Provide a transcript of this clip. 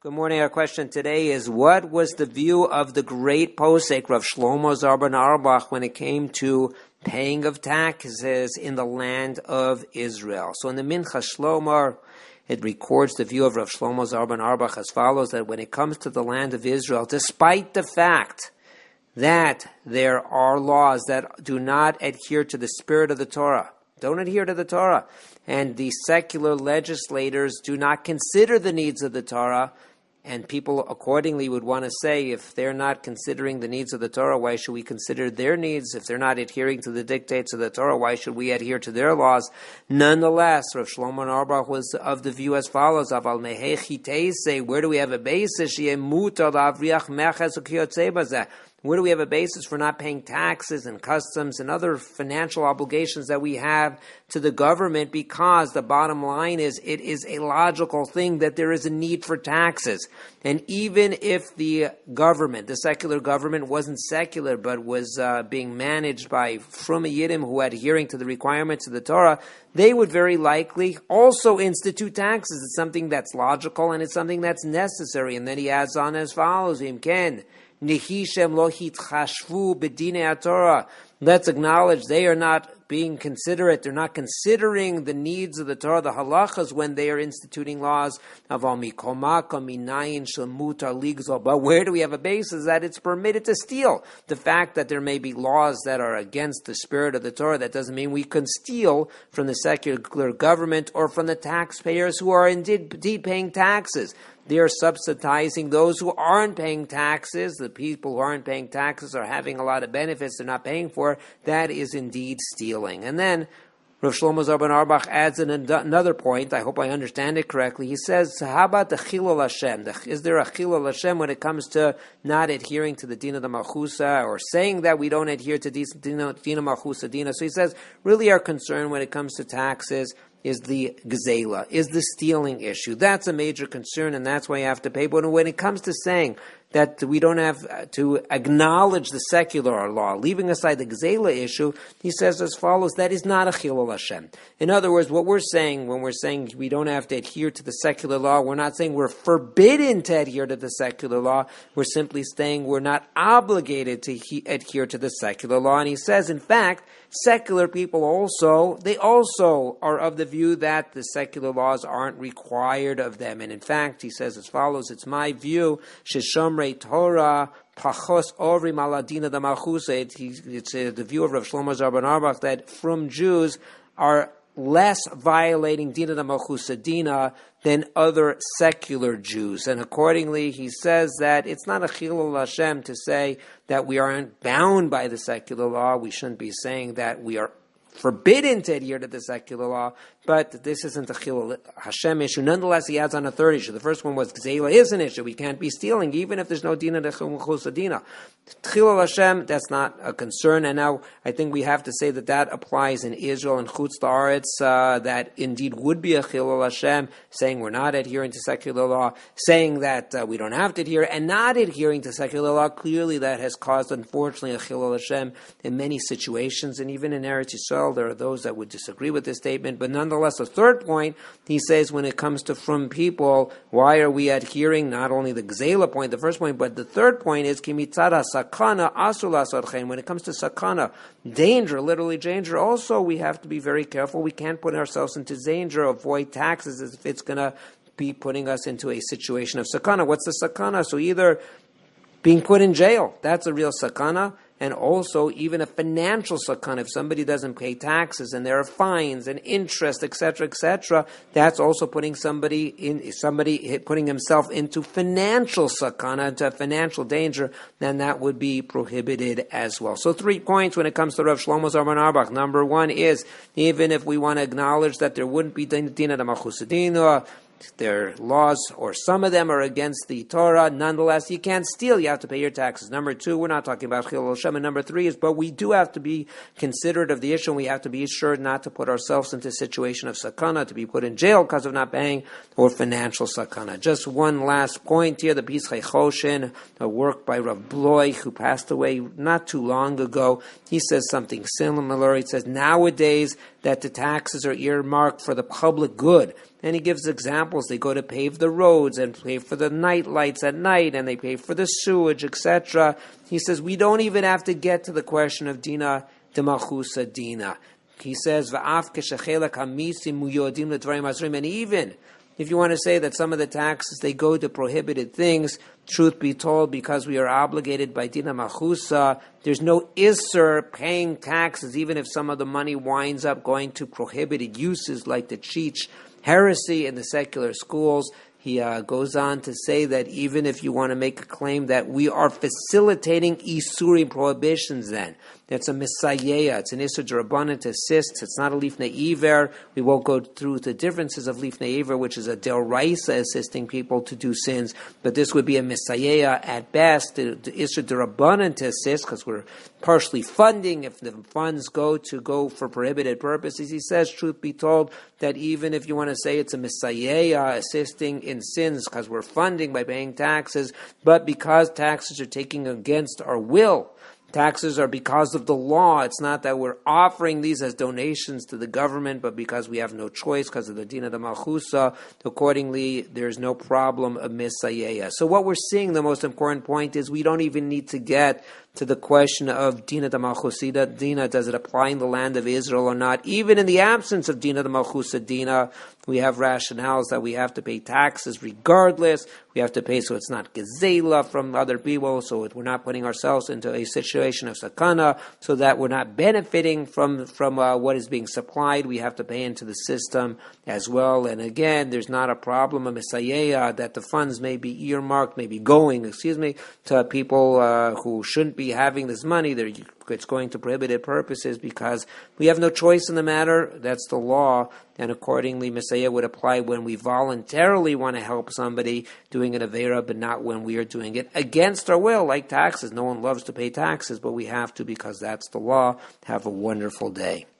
Good morning. Our question today is, what was the view of the great posek Rav Shlomo Zalman ben Auerbach when it came to paying of taxes in the land of Israel? So in the Minchas Shlomo, it records the view of Rav Shlomo Zalman ben Auerbach as follows, that when it comes to the land of Israel, despite the fact that there are laws that do not adhere to the spirit of the Torah, don't adhere to the Torah, and the secular legislators do not consider the needs of the Torah, and people accordingly would want to say, if they're not considering the needs of the Torah, why should we consider their needs? If they're not adhering to the dictates of the Torah, why should we adhere to their laws? Nonetheless, Rav Shlomo ben Auerbach was of the view as follows, Aval mehechi teisei, where do we have a basis? Where do we have a basis for not paying taxes and customs and other financial obligations that we have to the government? Because the bottom line is, it is a logical thing that there is a need for taxes. And even if the government, the secular government, wasn't secular but was being managed by Frum Yiddim who are adhering to the requirements of the Torah, they would very likely also institute taxes. It's something that's logical and it's something that's necessary. And then he adds on as follows, Imken. Let's acknowledge they are not being considerate. They're not considering the needs of the Torah, the halachas, when they are instituting laws. But where do we have a basis that it's permitted to steal? The fact that there may be laws that are against the spirit of the Torah, that doesn't mean we can steal from the secular government or from the taxpayers who are indeed paying taxes. They are subsidizing those who aren't paying taxes. The people who aren't paying taxes are having a lot of benefits they're not paying for. That is indeed stealing. And then Rav Shlomo Zalman ben Auerbach adds another point. I hope I understand it correctly. He says, how about the Chilul Hashem? Is there a Chilul Hashem when it comes to not adhering to the Din of the Malchusa, or saying that we don't adhere to Din of Malchusa Dina? So he says, really our concern when it comes to taxes is the gzela, is the stealing issue. That's a major concern, and that's why you have to pay. But when it comes to saying that we don't have to acknowledge the secular law, leaving aside the gzela issue, he says as follows, that is not a chilul Hashem. In other words, what we're saying, when we're saying we don't have to adhere to the secular law, we're not saying we're forbidden to adhere to the secular law. We're simply saying we're not obligated to adhere to the secular law. And he says, in fact, secular people also are of the view that the secular laws aren't required of them. And in fact, he says as follows, it's my view, Sheshomrei Torah Pachos Ovrim Aladina da Malchusa. It's the view of Rav Shlomo Zalman ben Auerbach that from Jews are less violating Dina da Malchusa Dina than other secular Jews. And accordingly, he says that it's not a Chilul Hashem to say that we aren't bound by the secular law. We shouldn't be saying that we are forbidden to adhere to the secular law, but this isn't a Chilul Hashem issue. Nonetheless, he adds on a third issue. The first one was Gzela is an issue. We can't be stealing, even if there's no Dina de Malchusa Dina. Chilul Hashem, that's not a concern. And now I think we have to say that applies in Israel and Chutz La'aretz, that indeed would be a Chilul Hashem, saying we're not adhering to secular law, saying that we don't have to adhere, and not adhering to secular law. Clearly that has caused, unfortunately, a Chilul Hashem in many situations, and even in Eretz Yisrael, there are those that would disagree with this statement. But nonetheless, the third point, he says, when it comes to from people, why are we adhering? Not only the Gzela point, the first point, but the third point is, Kimitzara sakana asul asarchein. When it comes to sakana, danger, literally danger, also we have to be very careful. We can't put ourselves into danger, avoid taxes as if it's going to be putting us into a situation of sakana. What's the sakana? So either being put in jail, that's a real sakana, and also even a financial sakana. If somebody doesn't pay taxes and there are fines and interest, etc., that's also putting somebody putting himself into financial sakana, into financial danger, then that would be prohibited as well. So 3 points when it comes to Rav Shlomo Zalman ben Auerbach. Number 1 is, even if we want to acknowledge that there wouldn't be Dina da Malchusa Dina, their laws, or some of them are against the Torah, nonetheless, you can't steal, you have to pay your taxes. Number 2, we're not talking about Chilul Hashem. And number 3 is, but we do have to be considerate of the issue, and we have to be sure not to put ourselves into a situation of sakana, to be put in jail because of not paying, or financial sakana. Just one last point here, the Pischei Choshen, a work by Rav Bloy, who passed away not too long ago. He says something similar. He says, nowadays, that the taxes are earmarked for the public good, And he gives examples. They go to pave the roads and pay for the night lights at night, and they pay for the sewage, etc. He says we don't even have to get to the question of dina d'malchusa dina. He says, and even if you want to say that some of the taxes, they go to prohibited things, truth be told, because we are obligated by dina malchusa, there's no isser paying taxes, even if some of the money winds up going to prohibited uses like the Cheech heresy in the secular schools. He goes on to say that even if you want to make a claim that we are facilitating isurim prohibitions, then that's a misayeya. It's an isur d'rabbanan to assist. It's not a lifnei iver. We won't go through the differences of lifnei iver, which is a deoraisa assisting people to do sins, but this would be a misayeya at best. The isur d'rabbanan to assist, because we're partially funding. If the funds go for prohibited purposes, he says, truth be told, that even if you want to say it's a misayeya assisting in sins, because we're funding by paying taxes, but because taxes are taking against our will, taxes are because of the law. It's not that we're offering these as donations to the government, but because we have no choice because of the dina d'malchusa. Accordingly, there's no problem of misayeya. So what we're seeing, the most important point is we don't even need to get to the question of dina d'malchusa dina. Does it apply in the land of Israel or not? Even in the absence of dina d'malchusa dina, we have rationales that we have to pay taxes regardless. We have to pay so it's not gezela from other people, so we're not putting ourselves into a situation of sakana, so that we're not benefiting from what is being supplied. We have to pay into the system as well. And again, there's not a problem of misayeya that the funds may be earmarked, may be going, to people who shouldn't be having this money. It's going to prohibited purposes because we have no choice in the matter. That's the law. And accordingly, Messiah would apply when we voluntarily want to help somebody doing an Avera, but not when we are doing it against our will, like taxes. No one loves to pay taxes, but we have to because that's the law. Have a wonderful day.